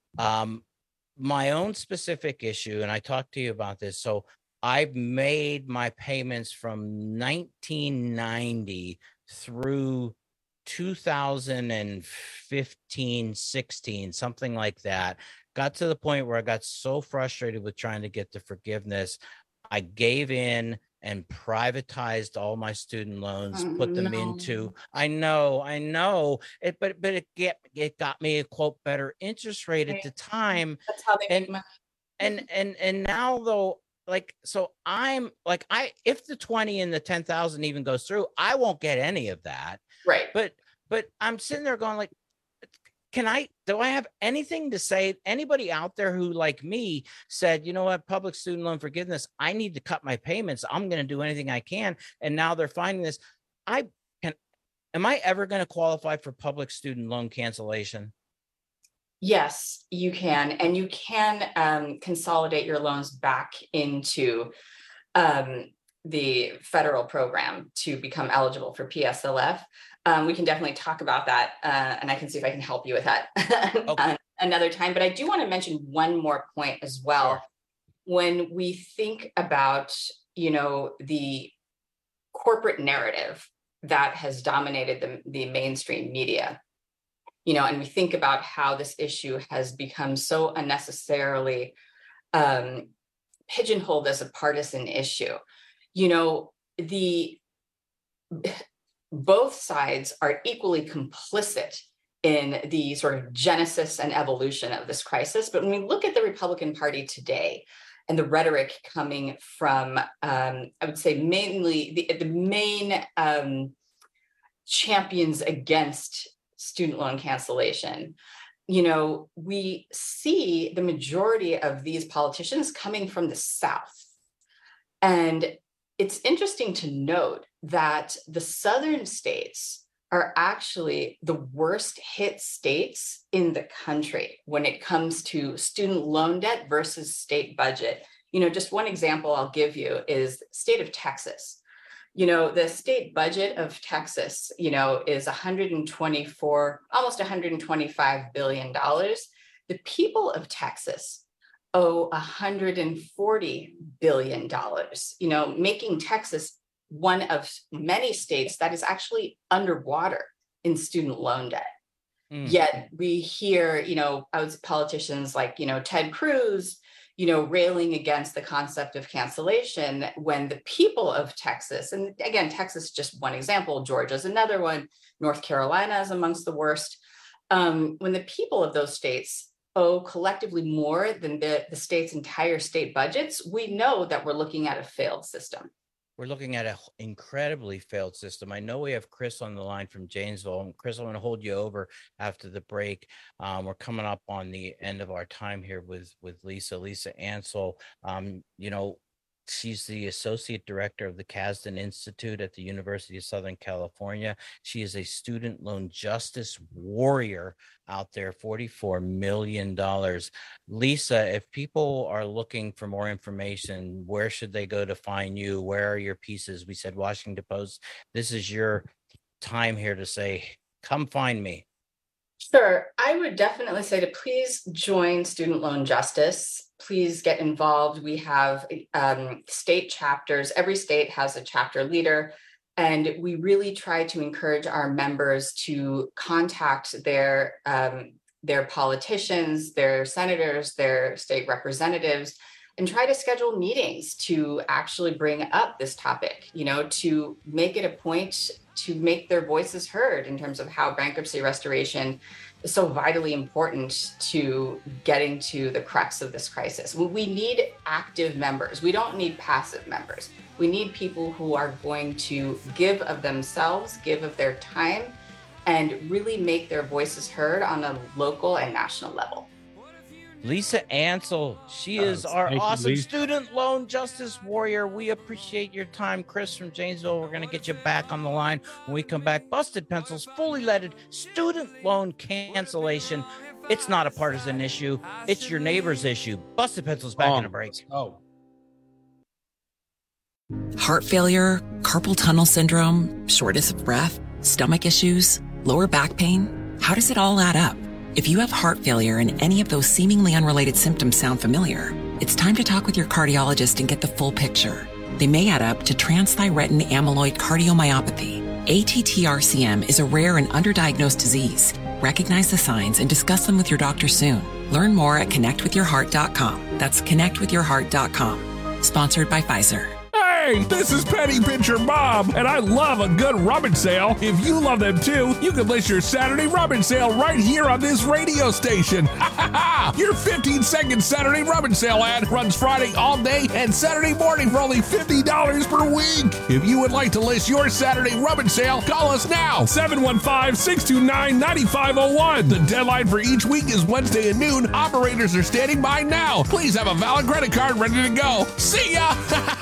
S15: my own specific issue, and I talked to you about this. So I've made my payments from 1990 through 2015, 16, something like that. Got to the point where I got so frustrated with trying to get the forgiveness. I gave in and privatized all my student loans, put them into, I know it, but it got me a quote better interest rate at the time.
S17: That's how they make money.
S15: And now though, like, so I'm like, if the 20 and the 10,000 even goes through, I won't get any of that.
S17: Right.
S15: But I'm sitting there going like, do I have anything to say? Anybody out there who, like me, said, you know what, public student loan forgiveness, I need to cut my payments. I'm going to do anything I can. And now they're finding this. Am I ever going to qualify for public student loan cancellation?
S17: Yes, you can. And you can consolidate your loans back into the federal program to become eligible for PSLF. We can definitely talk about that, and I can see if I can help you with that another time. But I do want to mention one more point as well. Sure. When we think about, the corporate narrative that has dominated the mainstream media, and we think about how this issue has become so unnecessarily pigeonholed as a partisan issue, both sides are equally complicit in the sort of genesis and evolution of this crisis. But when we look at the Republican Party today and the rhetoric coming from, I would say mainly the main champions against student loan cancellation, we see the majority of these politicians coming from the South. And it's interesting to note that the Southern states are actually the worst hit states in the country when it comes to student loan debt versus state budget. Just one example I'll give you is the state of Texas. The state budget of Texas, is almost $125 billion. The people of Texas owe $140 billion, making Texas one of many states that is actually underwater in student loan debt. Yet we hear, politicians like, Ted Cruz, railing against the concept of cancellation when the people of Texas, and again, Texas is just one example, Georgia's another one, North Carolina is amongst the worst. When the people of those states owe collectively more than the state's entire state budgets, we know that we're looking at a failed system.
S15: We're looking at an incredibly failed system. I know we have Chris on the line from Janesville. Chris, I'm going to hold you over after the break. We're coming up on the end of our time here with Lisa Ansell. She's the Associate Director of the Kasdan Institute at the University of Southern California. She is a student loan justice warrior out there, $44 million. Lisa, if people are looking for more information, where should they go to find you? Where are your pieces? We said Washington Post. This is your time here to say, come find me.
S17: Sure. I would definitely say to please join Student Loan Justice. Please get involved. We have state chapters. Every state has a chapter leader. And we really try to encourage our members to contact their politicians, their senators, their state representatives, and try to schedule meetings to actually bring up this topic, to make it a point to make their voices heard in terms of how bankruptcy restoration is so vitally important to getting to the crux of this crisis. We need active members. We don't need passive members. We need people who are going to give of themselves, give of their time, and really make their voices heard on a local and national level.
S15: Lisa Ansell, she is our awesome student loan justice warrior. We appreciate your time. Chris from Janesville, we're going to get you back on the line when we come back. Busted Pencils, fully leaded student loan cancellation. It's not a partisan issue. It's your neighbor's issue. Busted Pencils back in a break.
S4: Heart failure, carpal tunnel syndrome, shortness of breath, stomach issues, lower back pain. How does it all add up? If you have heart failure and any of those seemingly unrelated symptoms sound familiar, it's time to talk with your cardiologist and get the full picture. They may add up to transthyretin amyloid cardiomyopathy. ATTR-CM is a rare and underdiagnosed disease. Recognize the signs and discuss them with your doctor soon. Learn more at connectwithyourheart.com. That's connectwithyourheart.com. Sponsored by Pfizer.
S19: Hey, Hey, this is Penny Pincher Bob, and I love a good rummage sale. If you love them too, you can list your Saturday rummage sale right here on this radio station. Your 15-second Saturday rummage sale ad runs Friday all day and Saturday morning for only $50 per week. If you would like to list your Saturday rummage sale, call us now, 715-629-9501. The deadline for each week is Wednesday at noon. Operators are standing by now. Please have a valid credit card ready to go. See ya!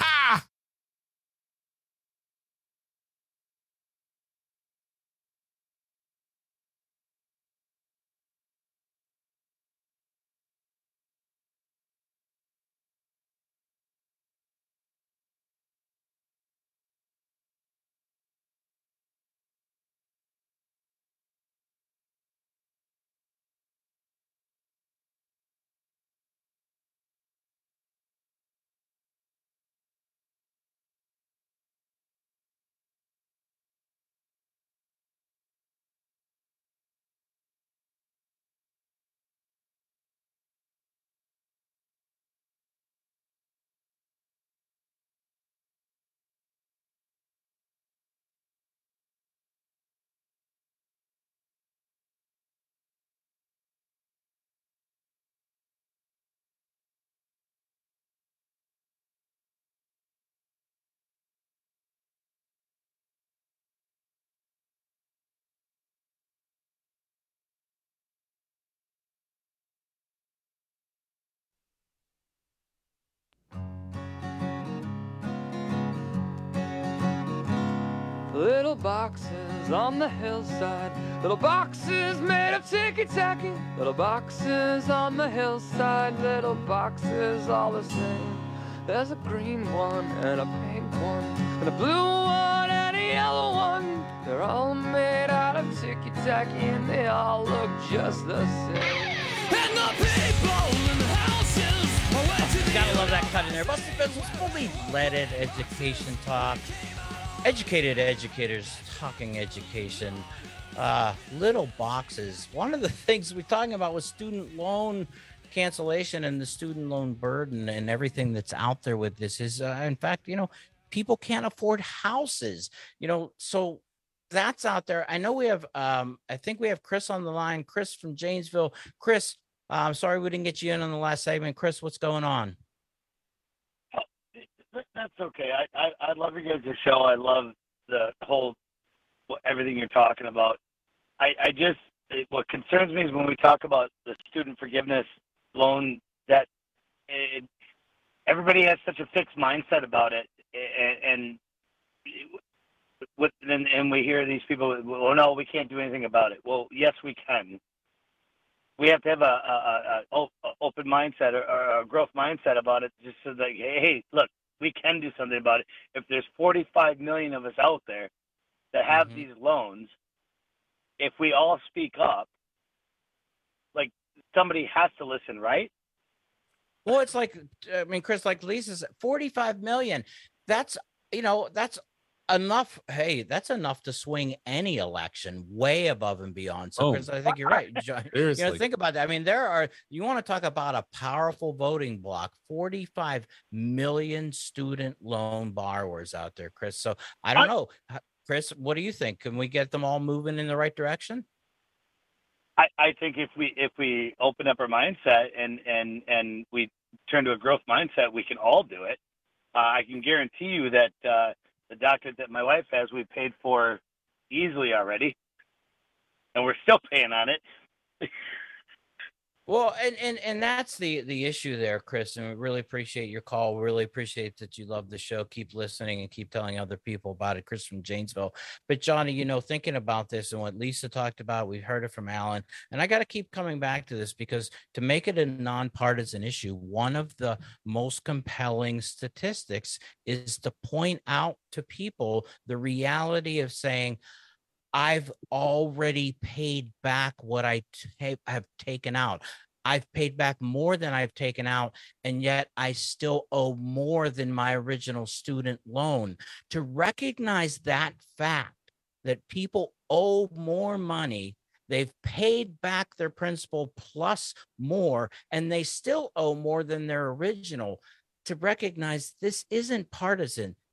S6: Little boxes on the hillside, little boxes made of ticky-tacky, little boxes on the hillside, little boxes all the same. There's a green one and a pink one and a blue one and a yellow one. They're all made out of ticky-tacky and they all look just the same. And the people in the houses are
S15: You gotta love that cut in there. Busted Pencils, fully leaded education talk. Educated educators talking education. Little boxes. One of the things we're talking about was student loan cancellation and the student loan burden and everything that's out there with this is, in fact, people can't afford houses, so that's out there. I know we have, I think we have Chris on the line. Chris from Janesville. Chris, I'm sorry we didn't get you in on the last segment. Chris, what's going on?
S14: That's okay. I love your guys' show. I love the whole everything you're talking about. What concerns me is when we talk about the student forgiveness loan that everybody has such a fixed mindset about it, and we hear these people, well, no, we can't do anything about it. Well, yes, we can. We have to have a open mindset or a growth mindset about it, just so that, hey, look, we can do something about it. If there's 45 million of us out there that have these loans, if we all speak up, like, somebody has to listen, right?
S15: Well, it's like, Chris, like Lisa said, 45 million. That's enough. Hey, that's enough to swing any election way above and beyond. So, Chris, I think you're right.
S16: Seriously.
S15: Think about that. You want to talk about a powerful voting bloc, 45 million student loan borrowers out there, Chris. So I don't know. Chris, what do you think? Can we get them all moving in the right direction?
S14: I think if we open up our mindset and we turn to a growth mindset, we can all do it. I can guarantee you that the doctorate that my wife has, we paid for easily already, and we're still paying on it.
S15: Well, and that's the issue there, Chris, and we really appreciate your call. We really appreciate that you love the show. Keep listening and keep telling other people about it. Chris from Janesville. But Johnny, thinking about this and what Lisa talked about, we heard it from Alan, and I got to keep coming back to this because to make it a nonpartisan issue, one of the most compelling statistics is to point out to people the reality of saying, I've already paid back what I have taken out. I've paid back more than I've taken out, and yet I still owe more than my original student loan. To recognize that fact, that people owe more money, they've paid back their principal plus more, and they still owe more than their original. To recognize this isn't partisan.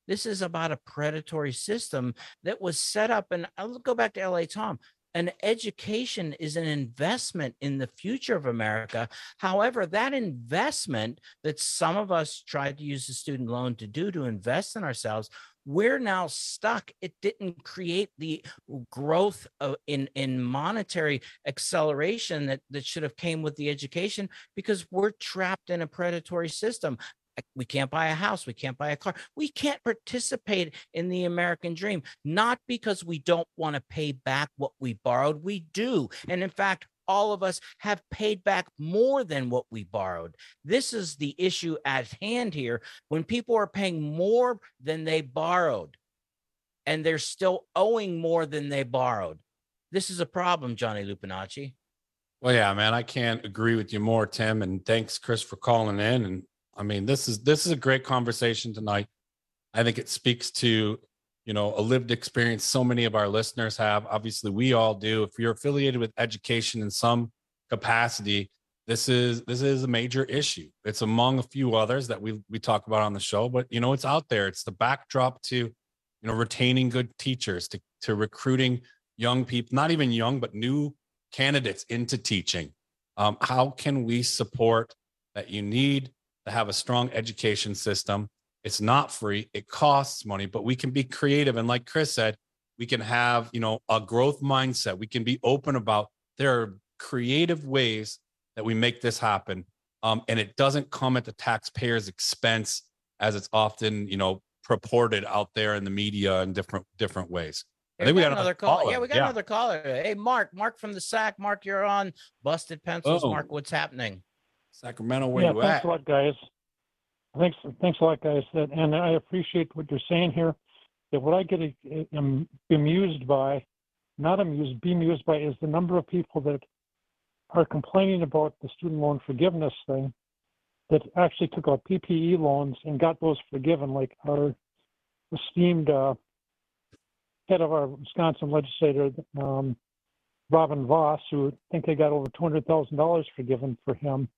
S15: This is about a predatory system that was set up. And I'll go back to L.A. Tom. An education is an investment in the future of America. However, that investment that some of us tried to use the student loan to do to invest in ourselves, we're now stuck. It didn't create the growth in monetary acceleration that should have came with the education, because we're trapped in a predatory system. We can't buy a house. We can't buy a car. We can't participate in the American dream, not because we don't want to pay back what we borrowed. We do. And in fact, all of us have paid back more than what we borrowed. This is the issue at hand here. When people are paying more than they borrowed and they're still owing more than they borrowed, this is a problem, Johnny Lupinacci.
S16: Well, yeah, man, I can't agree with you more, Tim. And thanks, Chris, for calling in. And I mean, this is a great conversation tonight. I think it speaks to, a lived experience so many of our listeners have. Obviously, we all do. If you're affiliated with education in some capacity, this is a major issue. It's among a few others that we talk about on the show, but it's out there. It's the backdrop to, retaining good teachers, to recruiting young people, not even young, but new candidates into teaching. How can we support that? You need to have a strong education system. It's not free. It costs money, but we can be creative. And like Chris said, we can have, a growth mindset. We can be open about there are creative ways that we make this happen. And it doesn't come at the taxpayer's expense as it's often, purported out there in the media in different ways. I think we got another caller.
S15: Yeah, we got another caller. Hey, Mark from the SAC. Mark, you're on Busted Pencils.
S16: Oh.
S15: Mark, what's happening?
S16: Sacramento, where you at?
S18: Thanks a lot, guys. Thanks a lot, guys. And I appreciate what you're saying here. That what I get bemused by is the number of people that are complaining about the student loan forgiveness thing that actually took out PPE loans and got those forgiven, like our esteemed head of our Wisconsin legislator, Robin Voss, who I think they got over $200,000 forgiven for him.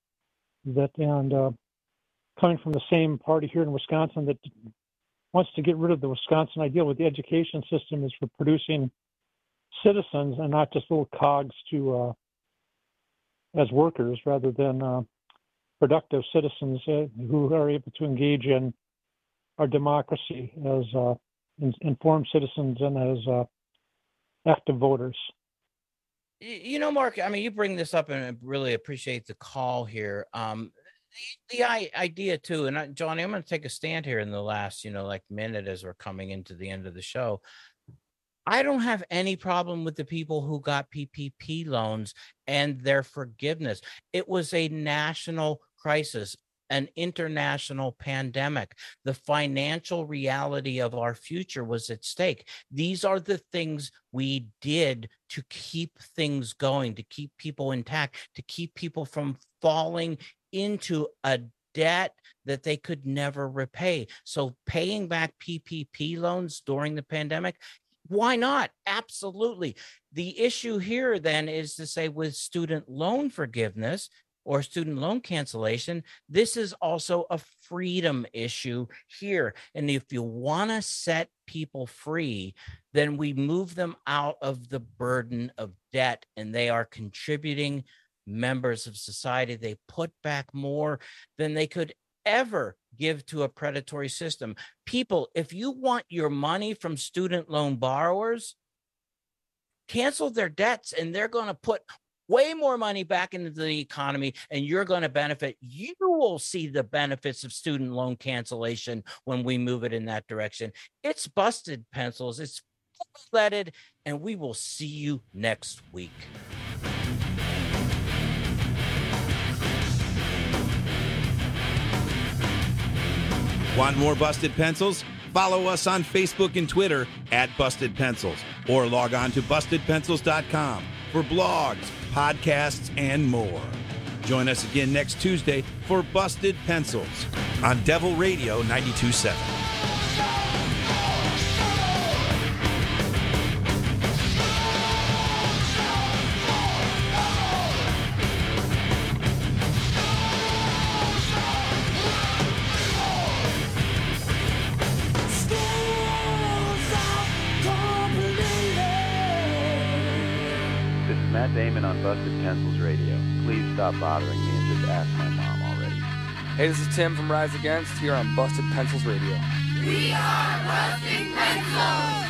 S18: Coming from the same party here in Wisconsin that wants to get rid of the Wisconsin ideal with the education system is for producing citizens and not just little cogs to as workers, rather than productive citizens who are able to engage in our democracy as informed citizens and as active voters.
S15: Mark, I mean, you bring this up and I really appreciate the call here. The idea too, and Johnny, I'm going to take a stand here in the last, minute as we're coming into the end of the show. I don't have any problem with the people who got PPP loans and their forgiveness. It was a national crisis, an international pandemic. The financial reality of our future was at stake. These are the things we did to keep things going, to keep people intact, to keep people from falling into a debt that they could never repay. So paying back PPP loans during the pandemic, why not? Absolutely. The issue here then is to say with student loan forgiveness or student loan cancellation, this is also a freedom issue here. And if you want to set people free, then we move them out of the burden of debt, and they are contributing members of society. They put back more than they could ever give to a predatory system. People, if you want your money from student loan borrowers, cancel their debts and they're going to put way more money back into the economy and you're going to benefit. You will see the benefits of student loan cancellation when we move it in that direction. It's Busted Pencils. It's full-blooded, and we will see you next week.
S20: Want more Busted Pencils? Follow us on Facebook and Twitter at Busted Pencils, or log on to BustedPencils.com for blogs, podcasts, and more. Join us again next Tuesday for Busted Pencils on Devil Radio 92.7.
S6: Stay
S21: entertainment on Busted Pencils Radio. Please stop bothering me and just ask my mom already.
S22: Hey, this is Tim from Rise Against here on Busted Pencils Radio.
S6: We are Busted Pencils!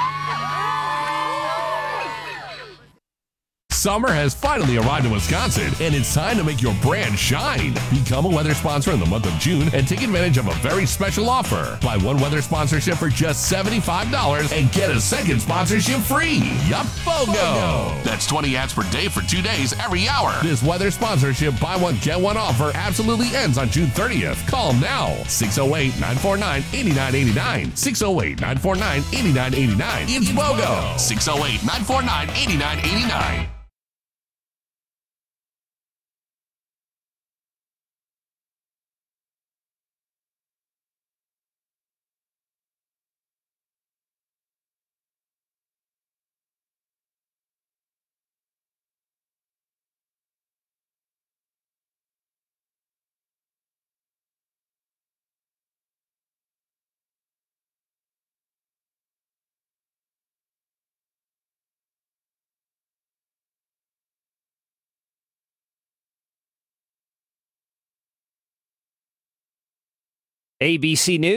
S19: Summer has finally arrived in Wisconsin, and it's time to make your brand shine. Become a weather sponsor in the month of June and take advantage of a very special offer. Buy one weather sponsorship for just $75 and get a second sponsorship free. Yup, BOGO. That's 20 ads per day for 2 days every hour. This weather sponsorship buy one, get one offer absolutely ends on June 30th. Call now. 608-949-8989. 608-949-8989. It's BOGO. 608-949-8989.
S2: ABC News.